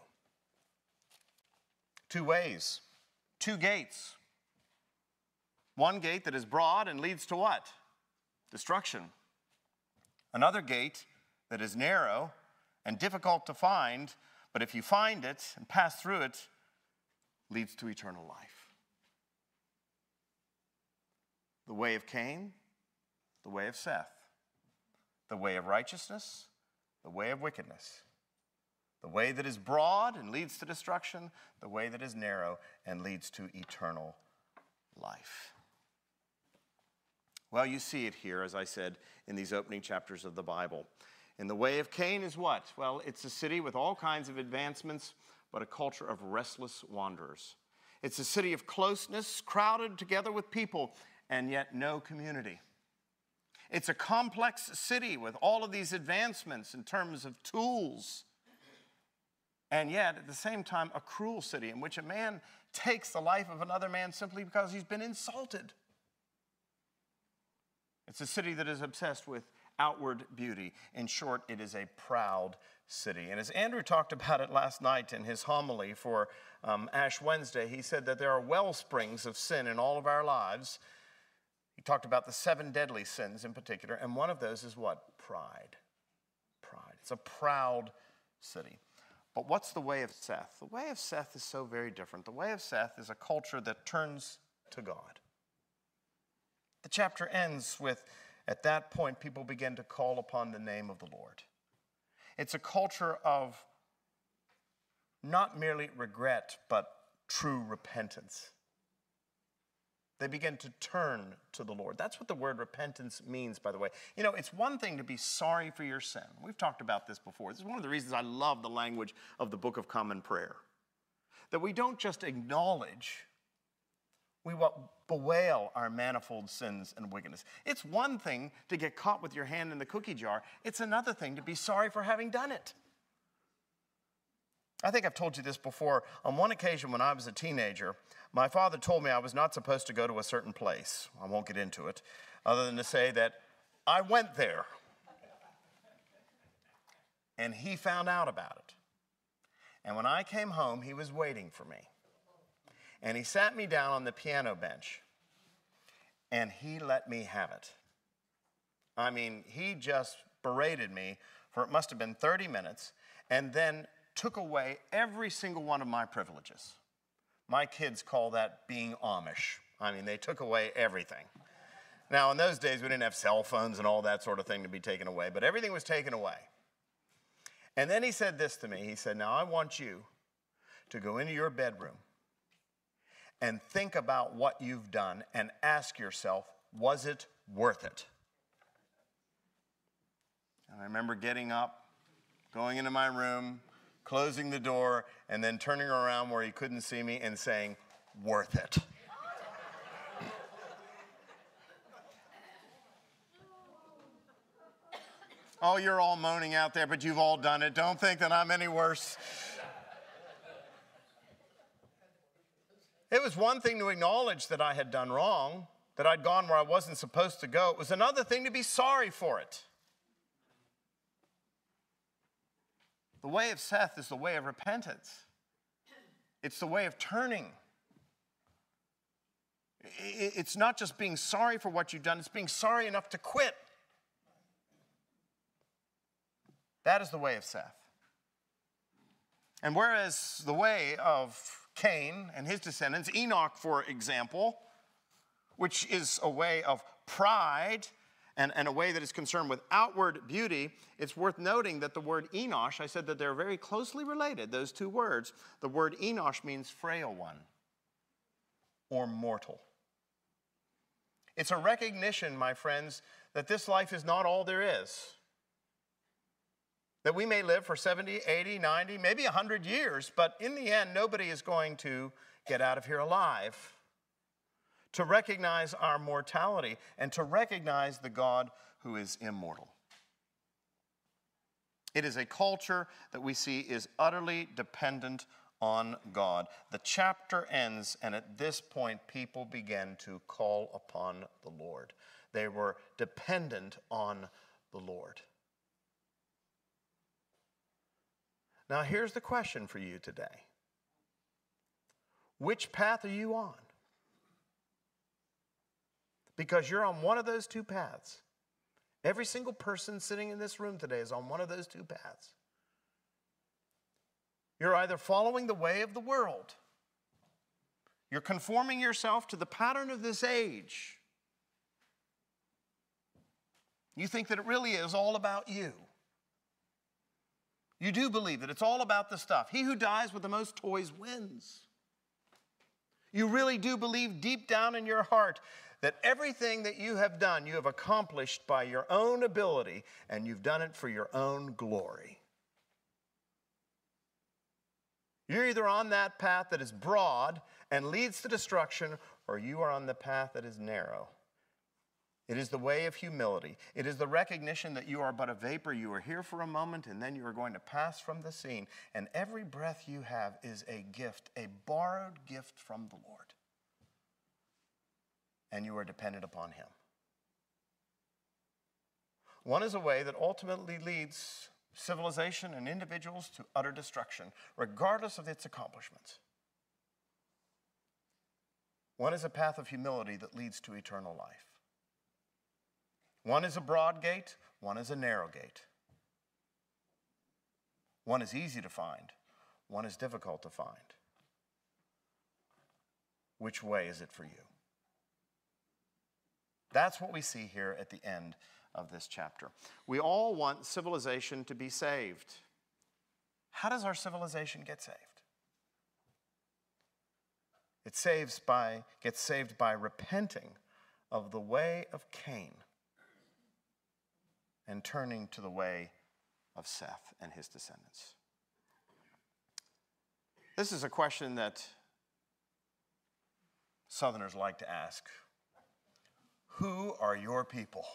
[SPEAKER 1] Two ways, two gates. One gate that is broad and leads to what? Destruction. Another gate that is narrow and difficult to find, but if you find it and pass through it, leads to eternal life. The way of Cain, the way of Seth, the way of righteousness, the way of wickedness, the way that is broad and leads to destruction, the way that is narrow and leads to eternal life. Well, you see it here, as I said, in these opening chapters of the Bible. And the way of Cain is what? Well, it's a city with all kinds of advancements, but a culture of restless wanderers. It's a city of closeness, crowded together with people, and yet no community. It's a complex city with all of these advancements in terms of tools, and yet at the same time a cruel city in which a man takes the life of another man simply because he's been insulted. It's a city that is obsessed with outward beauty. In short, it is a proud city. And as Andrew talked about it last night in his homily for um, Ash Wednesday, he said that there are well springs of sin in all of our lives. He talked about the seven deadly sins in particular, and one of those is what? Pride. Pride. It's a proud city. But what's the way of Seth? The way of Seth is so very different. The way of Seth is a culture that turns to God. The chapter ends with, at that point, people begin to call upon the name of the Lord. It's a culture of not merely regret, but true repentance. They begin to turn to the Lord. That's what the word repentance means, by the way. You know, it's one thing to be sorry for your sin. We've talked about this before. This is one of the reasons I love the language of the Book of Common Prayer. That we don't just acknowledge, we bewail our manifold sins and wickedness. It's one thing to get caught with your hand in the cookie jar. It's another thing to be sorry for having done it. I think I've told you this before. On one occasion when I was a teenager, my father told me I was not supposed to go to a certain place. I won't get into it, other than to say that I went there. And he found out about it. And when I came home, he was waiting for me. And he sat me down on the piano bench, and he let me have it. I mean, he just berated me for, it must have been thirty minutes, and then took away every single one of my privileges. My kids call that being Amish. I mean, they took away everything. Now, in those days, we didn't have cell phones and all that sort of thing to be taken away, but everything was taken away. And then he said this to me. He said, now I want you to go into your bedroom and think about what you've done and ask yourself, was it worth it? And I remember getting up, going into my room, closing the door, and then turning around where he couldn't see me and saying, worth it. Oh, you're all moaning out there, but you've all done it. Don't think that I'm any worse. It was one thing to acknowledge that I had done wrong, that I'd gone where I wasn't supposed to go. It was another thing to be sorry for it. The way of Seth is the way of repentance. It's the way of turning. It's not just being sorry for what you've done, it's being sorry enough to quit. That is the way of Seth. And whereas the way of Cain and his descendants, Enoch, for example, which is a way of pride and, and a way that is concerned with outward beauty, it's worth noting that the word Enosh, I said that they're very closely related, those two words. The word Enosh means frail one or mortal. It's a recognition, my friends, that this life is not all there is. That we may live for seventy, eighty, ninety, maybe one hundred years, but in the end, nobody is going to get out of here alive. To recognize our mortality and to recognize the God who is immortal. It is a culture that we see is utterly dependent on God. The chapter ends, and at this point, people began to call upon the Lord. They were dependent on the Lord. Now, here's the question for you today. Which path are you on? Because you're on one of those two paths. Every single person sitting in this room today is on one of those two paths. You're either following the way of the world. You're conforming yourself to the pattern of this age. You think that it really is all about you. You do believe that it's all about the stuff. He who dies with the most toys wins. You really do believe deep down in your heart that everything that you have done, you have accomplished by your own ability, and you've done it for your own glory. You're either on that path that is broad and leads to destruction, or you are on the path that is narrow. It is the way of humility. It is the recognition that you are but a vapor. You are here for a moment, and then you are going to pass from the scene. And every breath you have is a gift, a borrowed gift from the Lord. And you are dependent upon him. One is a way that ultimately leads civilization and individuals to utter destruction, regardless of its accomplishments. One is a path of humility that leads to eternal life. One is a broad gate, one is a narrow gate. One is easy to find, one is difficult to find. Which way is it for you? That's what we see here at the end of this chapter. We all want civilization to be saved. How does our civilization get saved? It saves by, gets saved by repenting of the way of Cain and turning to the way of Seth and his descendants. This is a question that Southerners like to ask. Who are your people?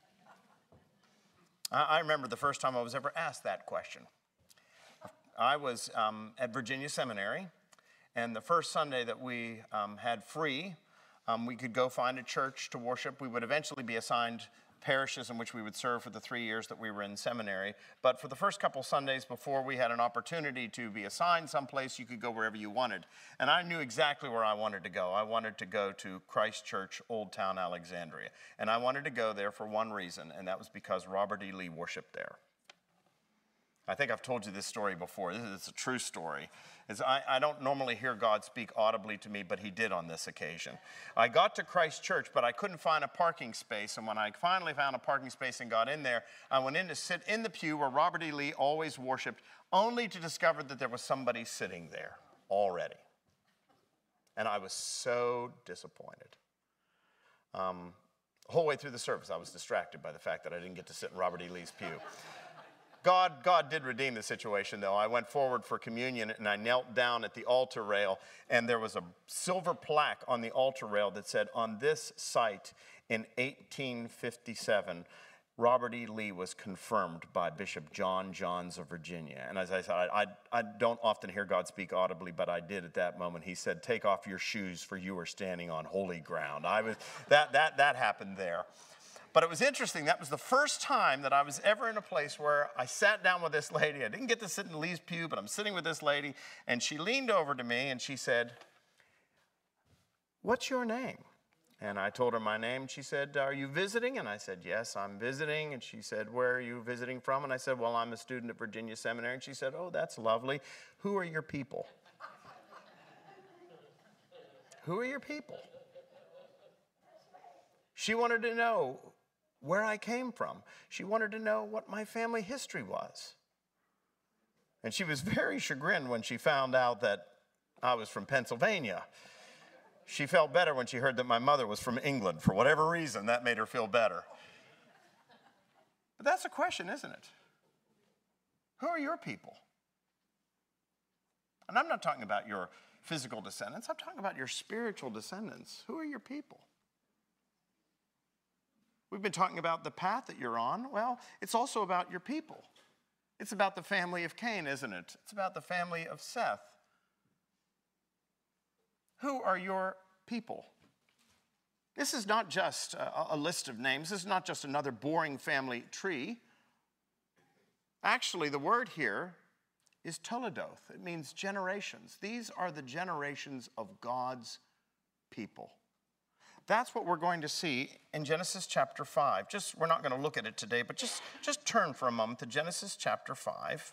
[SPEAKER 1] I remember the first time I was ever asked that question. I was um, at Virginia Seminary, and the first Sunday that we um, had free, um, we could go find a church to worship. We would eventually be assigned parishes in which we would serve for the three years that we were in seminary. But for the first couple Sundays before we had an opportunity to be assigned someplace, you could go wherever you wanted. And I knew exactly where I wanted to go. I wanted to go to Christ Church, Old Town, Alexandria. And I wanted to go there for one reason, and that was because Robert E. Lee worshiped there. I think I've told you this story before. This is a true story. It's, I, I don't normally hear God speak audibly to me, but he did on this occasion. I got to Christ Church, but I couldn't find a parking space. And when I finally found a parking space and got in there, I went in to sit in the pew where Robert E. Lee always worshiped, only to discover that there was somebody sitting there already. And I was so disappointed. Um, the whole way through the service, I was distracted by the fact that I didn't get to sit in Robert E. Lee's pew. God, God did redeem the situation, though. I went forward for communion, and I knelt down at the altar rail, and there was a silver plaque on the altar rail that said, on this site in eighteen fifty-seven, Robert E. Lee was confirmed by Bishop John Johns of Virginia. And as I said, I, I, I don't often hear God speak audibly, but I did at that moment. He said, take off your shoes, for you are standing on holy ground. I was, that, that, that happened there. But it was interesting. That was the first time that I was ever in a place where I sat down with this lady. I didn't get to sit in Lee's pew, but I'm sitting with this lady, and she leaned over to me, and she said, what's your name? And I told her my name. She said, are you visiting? And I said, yes, I'm visiting. And she said, where are you visiting from? And I said, well, I'm a student at Virginia Seminary. And she said, oh, that's lovely. Who are your people? Who are your people? She wanted to know where I came from. She wanted to know what my family history was. And she was very chagrined when she found out that I was from Pennsylvania. She felt better when she heard that my mother was from England. For whatever reason, that made her feel better. But that's a question, isn't it? Who are your people? And I'm not talking about your physical descendants. I'm talking about your spiritual descendants. Who are your people? We've been talking about the path that you're on. Well, it's also about your people. It's about the family of Cain, isn't it? It's about the family of Seth. who are your people? This is not just a, a list of names. This is not just another boring family tree. Actually, the word here is Toledoth. It means generations. These are the generations of God's people. That's what we're going to see in Genesis chapter five. Just, we're not going to look at it today, but just, just turn for a moment to Genesis chapter five.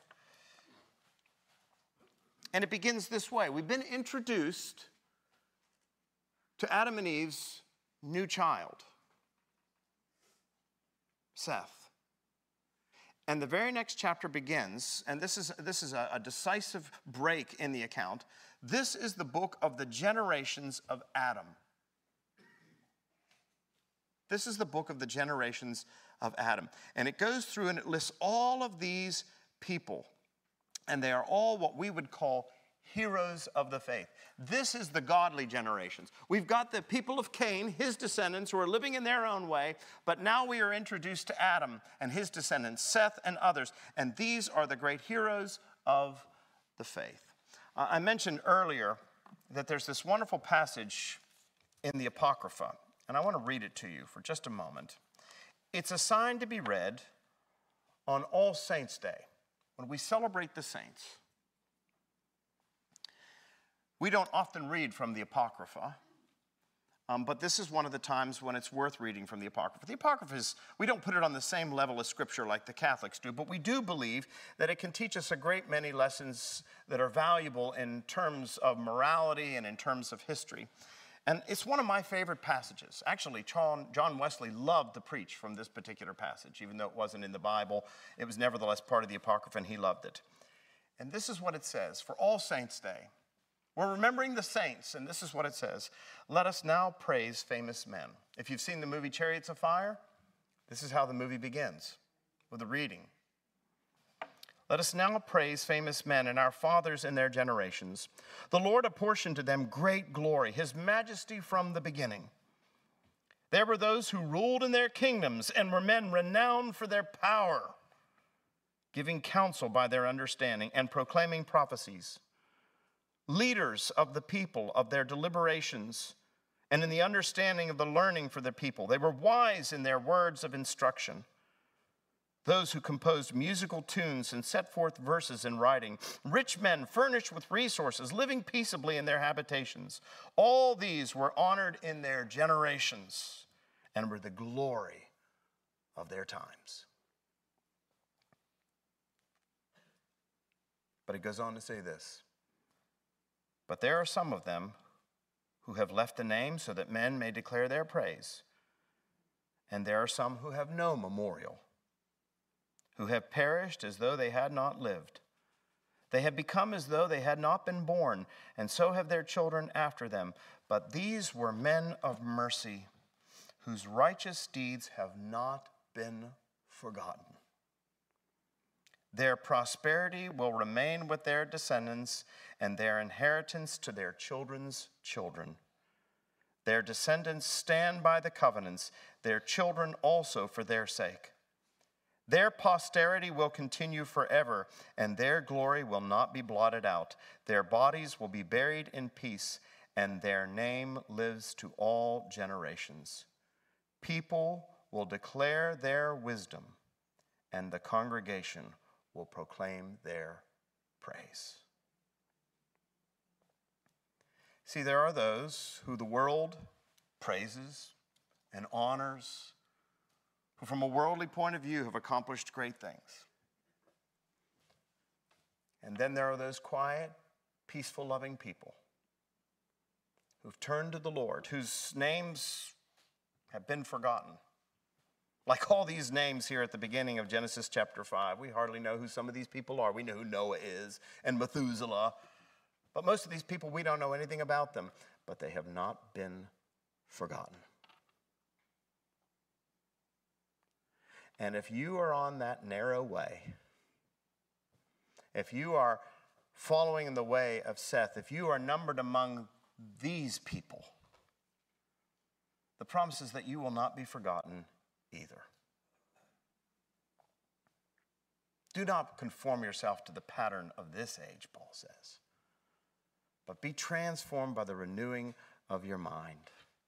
[SPEAKER 1] And it begins this way. We've been introduced to Adam and Eve's new child, Seth. And the very next chapter begins, and this is, this is a, a decisive break in the account. This is the book of the generations of Adam. This is the book of the generations of Adam. And it goes through and it lists all of these people. And they are all what we would call heroes of the faith. This is the godly generations. We've got the people of Cain, his descendants, who are living in their own way, but now we are introduced to Adam and his descendants, Seth and others, and these are the great heroes of the faith. Uh, I mentioned earlier that there's this wonderful passage in the Apocrypha, and I want to read it to you for just a moment. It's a sign to be read on All Saints' Day, when we celebrate the saints. We don't often read from the Apocrypha, um, but this is one of the times when it's worth reading from the Apocrypha. The Apocrypha is, we don't put it on the same level as Scripture like the Catholics do, but we do believe that it can teach us a great many lessons that are valuable in terms of morality and in terms of history. And it's one of my favorite passages. Actually, John, John Wesley loved to preach from this particular passage, even though it wasn't in the Bible. It was nevertheless part of the Apocrypha, and he loved it. And this is what it says, for All Saints' Day. We're remembering the saints, and this is what it says. Let us now praise famous men. If you've seen the movie Chariots of Fire, this is how the movie begins, with a reading. Let us now praise famous men and our fathers in their generations. The Lord apportioned to them great glory, his majesty from the beginning. There were those who ruled in their kingdoms and were men renowned for their power, giving counsel by their understanding and proclaiming prophecies. Leaders of the people of their deliberations and in the understanding of the learning for the people. They were wise in their words of instruction. Those who composed musical tunes and set forth verses in writing. Rich men furnished with resources, living peaceably in their habitations. All these were honored in their generations and were the glory of their times. But it goes on to say this. But there are some of them who have left the name so that men may declare their praise. And there are some who have no memorial, who have perished as though they had not lived. They have become as though they had not been born, and so have their children after them. But these were men of mercy, whose righteous deeds have not been forgotten. Their prosperity will remain with their descendants, and their inheritance to their children's children. Their descendants stand by the covenants, their children also for their sake. Their posterity will continue forever, and their glory will not be blotted out. Their bodies will be buried in peace, and their name lives to all generations. People will declare their wisdom, and the congregation will proclaim their praise. See, there are those who the world praises and honors, who from a worldly point of view have accomplished great things. And then there are those quiet, peaceful, loving people who've turned to the Lord, whose names have been forgotten. Like all these names here at the beginning of Genesis chapter five, we hardly know who some of these people are. We know who Noah is and Methuselah. But most of these people, we don't know anything about them. But they have not been forgotten. And if you are on that narrow way, if you are following in the way of Seth, if you are numbered among these people, the promise is that you will not be forgotten either. Do not conform yourself to the pattern of this age, Paul says, but be transformed by the renewing of your mind.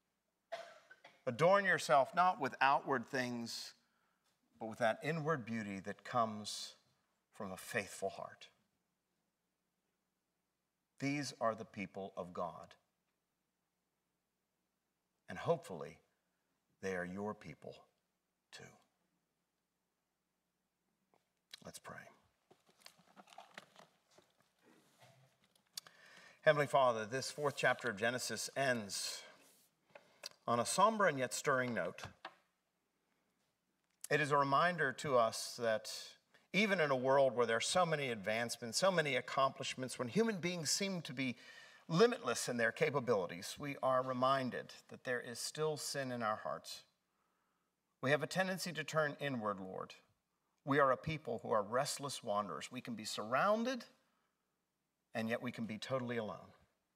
[SPEAKER 1] Adorn yourself not with outward things, but with that inward beauty that comes from a faithful heart. These are the people of God. And hopefully, they are your people too. Let's pray. Heavenly Father, this fourth chapter of Genesis ends on a somber and yet stirring note. It is a reminder to us that even in a world where there are so many advancements, so many accomplishments, when human beings seem to be limitless in their capabilities, we are reminded that there is still sin in our hearts. We have a tendency to turn inward, Lord. We are a people who are restless wanderers. We can be surrounded, and yet we can be totally alone.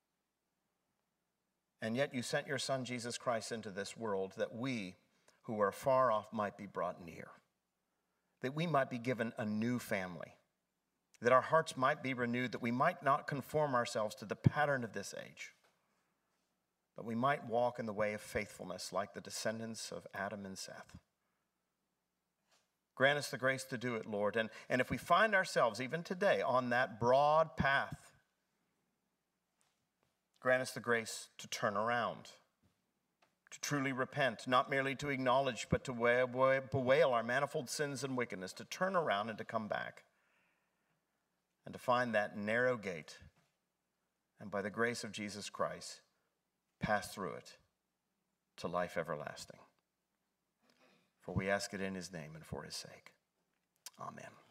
[SPEAKER 1] And yet you sent your Son, Jesus Christ, into this world that we, who are far off, might be brought near, that we might be given a new family, that our hearts might be renewed, that we might not conform ourselves to the pattern of this age, but we might walk in the way of faithfulness like the descendants of Adam and Seth. Grant us the grace to do it, Lord. And, and if we find ourselves, even today, on that broad path, grant us the grace to turn around, to truly repent, not merely to acknowledge, but to bewail our manifold sins and wickedness, to turn around and to come back, and to find that narrow gate, and by the grace of Jesus Christ, pass through it to life everlasting. For we ask it in his name and for his sake. Amen.